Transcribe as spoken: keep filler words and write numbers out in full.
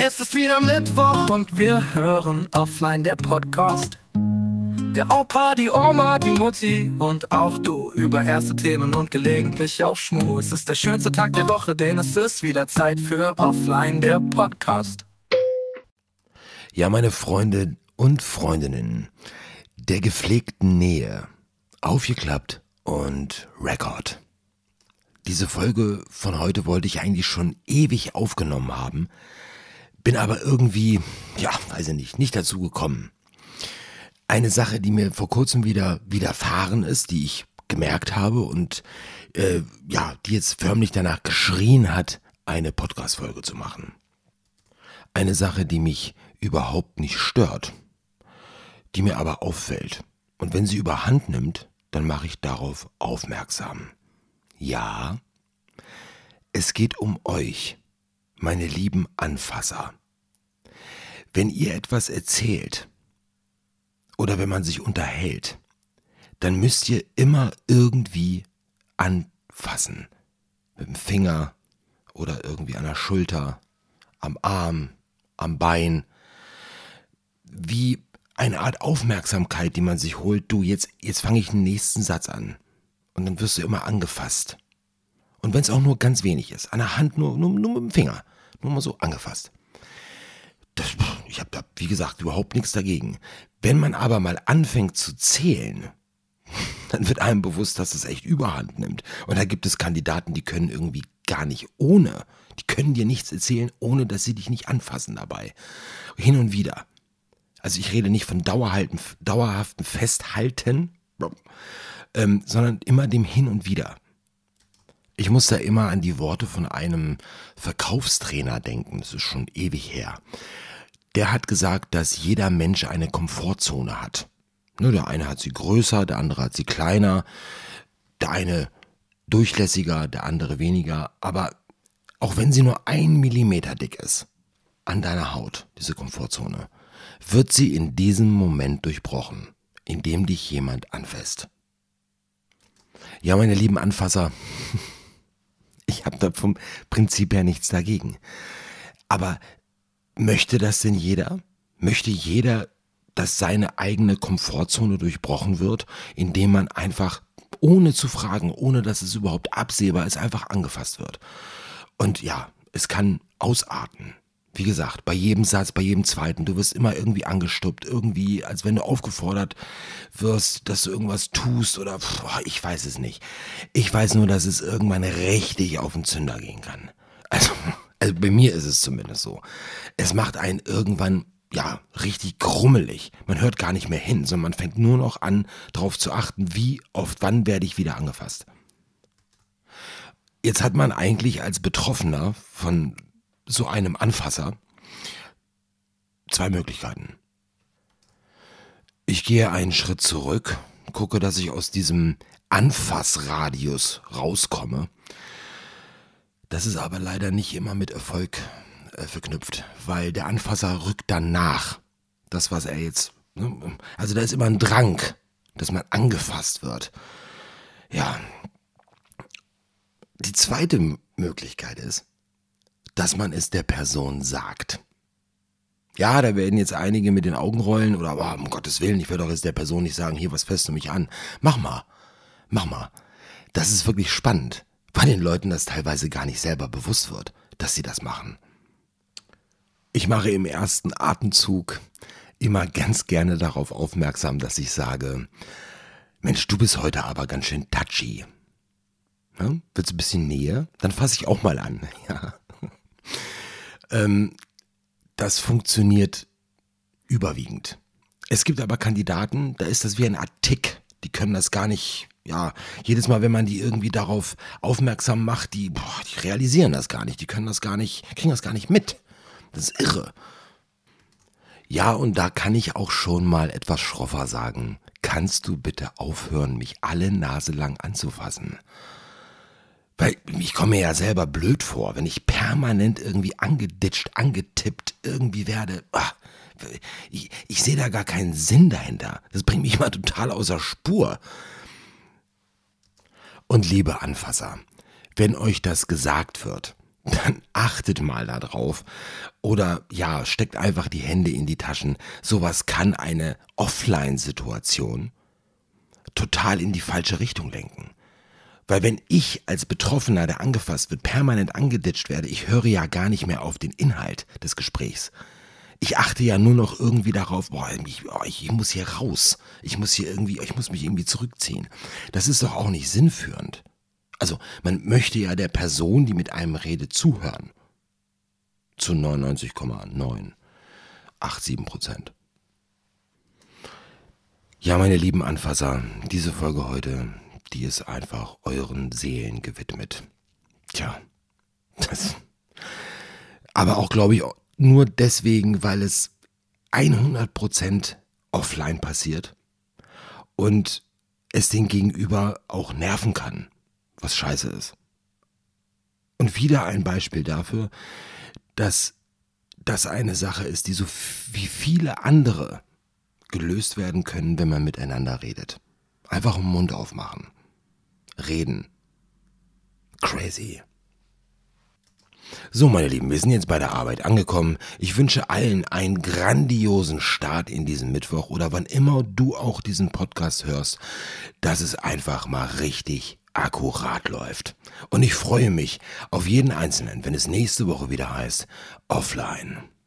Es ist wieder Mittwoch und wir hören Offline, der Podcast. Der Opa, die Oma, die Mutti und auch du über erste Themen und gelegentlich auch Schmu. Es ist der schönste Tag der Woche, denn es ist wieder Zeit für Offline, der Podcast. Ja, meine Freunde und Freundinnen der gepflegten Nähe, aufgeklappt und Record. Diese Folge von heute wollte ich eigentlich schon ewig aufgenommen haben, bin aber irgendwie, ja, weiß ich nicht, nicht dazu gekommen. Eine Sache, die mir vor kurzem wieder widerfahren ist, die ich gemerkt habe und äh, ja, die jetzt förmlich danach geschrien hat, eine Podcast-Folge zu machen. Eine Sache, die mich überhaupt nicht stört, die mir aber auffällt. Und wenn sie überhand nimmt, dann mache ich darauf aufmerksam. Ja, es geht um euch, meine lieben Anfasser. Wenn ihr etwas erzählt oder wenn man sich unterhält, dann müsst ihr immer irgendwie anfassen. Mit dem Finger oder irgendwie an der Schulter, am Arm, am Bein. Wie eine Art Aufmerksamkeit, die man sich holt. Du, jetzt, jetzt fange ich den nächsten Satz an. Und dann wirst du immer angefasst. Und wenn es auch nur ganz wenig ist, an der Hand, nur, nur, nur mit dem Finger, nur mal so angefasst. Das, ich habe da, wie gesagt, überhaupt nichts dagegen. Wenn man aber mal anfängt zu zählen, dann wird einem bewusst, dass es echt Überhand nimmt. Und da gibt es Kandidaten, die können irgendwie gar nicht ohne. Die können dir nichts erzählen, ohne dass sie dich nicht anfassen dabei. Hin und wieder. Also ich rede nicht von dauerhalten, dauerhaften Festhalten, ähm, sondern immer dem Hin und Wieder. Ich muss da immer an die Worte von einem Verkaufstrainer denken, das ist schon ewig her. Der hat gesagt, dass jeder Mensch eine Komfortzone hat. Ne, der eine hat sie größer, der andere hat sie kleiner, der eine durchlässiger, der andere weniger. Aber auch wenn sie nur ein Millimeter dick ist, an deiner Haut, diese Komfortzone, wird sie in diesem Moment durchbrochen, indem dich jemand anfasst. Ja, meine lieben Anfasser, ich habe da vom Prinzip her nichts dagegen. Aber möchte das denn jeder? Möchte jeder, dass seine eigene Komfortzone durchbrochen wird, indem man einfach, ohne zu fragen, ohne dass es überhaupt absehbar ist, einfach angefasst wird? Und ja, es kann ausarten. Wie gesagt, bei jedem Satz, bei jedem zweiten, du wirst immer irgendwie angestuppt, irgendwie, als wenn du aufgefordert wirst, dass du irgendwas tust oder pff, ich weiß es nicht. Ich weiß nur, dass es irgendwann richtig auf den Zünder gehen kann. Also, also bei mir ist es zumindest so. Es macht einen irgendwann, ja, richtig grummelig. Man hört gar nicht mehr hin, sondern man fängt nur noch an, darauf zu achten, wie oft, wann werde ich wieder angefasst. Jetzt hat man eigentlich als Betroffener von so einem Anfasser zwei Möglichkeiten. Ich gehe einen Schritt zurück, gucke, dass ich aus diesem Anfassradius rauskomme. Das ist aber leider nicht immer mit Erfolg äh, verknüpft, weil der Anfasser rückt dann nach. Das, was er jetzt, ne, also da ist immer ein Drang, dass man angefasst wird. Ja. Die zweite Möglichkeit ist, dass man es der Person sagt. Ja, da werden jetzt einige mit den Augen rollen oder, oh, um Gottes Willen, ich werde doch jetzt der Person nicht sagen, hier, was fässt du mich an? Mach mal, mach mal. Das ist wirklich spannend, weil den Leuten das teilweise gar nicht selber bewusst wird, dass sie das machen. Ich mache im ersten Atemzug immer ganz gerne darauf aufmerksam, dass ich sage, Mensch, du bist heute aber ganz schön touchy. Ja, willst du ein bisschen Nähe? Dann fasse ich auch mal an, ja. Ähm, das funktioniert überwiegend. Es gibt aber Kandidaten, da ist das wie ein Art Tick. Die können das gar nicht, ja, jedes Mal, wenn man die irgendwie darauf aufmerksam macht, die, boah, die realisieren das gar nicht. Die können das gar nicht, kriegen das gar nicht mit. Das ist irre. Ja, und da kann ich auch schon mal etwas schroffer sagen. Kannst du bitte aufhören, mich alle Nase lang anzufassen? Weil ich komme mir ja selber blöd vor, wenn ich permanent irgendwie angeditscht, angetippt irgendwie werde. Ach, ich, ich sehe da gar keinen Sinn dahinter. Das bringt mich mal total außer Spur. Und liebe Anfasser, wenn euch das gesagt wird, dann achtet mal da drauf. Oder ja, steckt einfach die Hände in die Taschen. Sowas kann eine Offline-Situation total in die falsche Richtung lenken. Weil wenn ich als Betroffener, der angefasst wird, permanent angeditscht werde, ich höre ja gar nicht mehr auf den Inhalt des Gesprächs. Ich achte ja nur noch irgendwie darauf, boah, ich, oh, ich muss hier raus. Ich muss hier irgendwie, ich muss mich irgendwie zurückziehen. Das ist doch auch nicht sinnführend. Also man möchte ja der Person, die mit einem redet, zuhören. Zu neunundneunzig Komma neun acht sieben Prozent. Ja, meine lieben Anfasser, diese Folge heute, die ist einfach euren Seelen gewidmet. Tja, das. Aber auch, glaube ich, nur deswegen, weil es hundert Prozent offline passiert und es den Gegenüber auch nerven kann, was scheiße ist. Und wieder ein Beispiel dafür, dass das eine Sache ist, die so wie viele andere gelöst werden können, wenn man miteinander redet. Einfach den Mund aufmachen. Reden. Crazy. So, meine Lieben, wir sind jetzt bei der Arbeit angekommen. Ich wünsche allen einen grandiosen Start in diesen Mittwoch oder wann immer du auch diesen Podcast hörst, dass es einfach mal richtig akkurat läuft. Und ich freue mich auf jeden Einzelnen, wenn es nächste Woche wieder heißt Offline.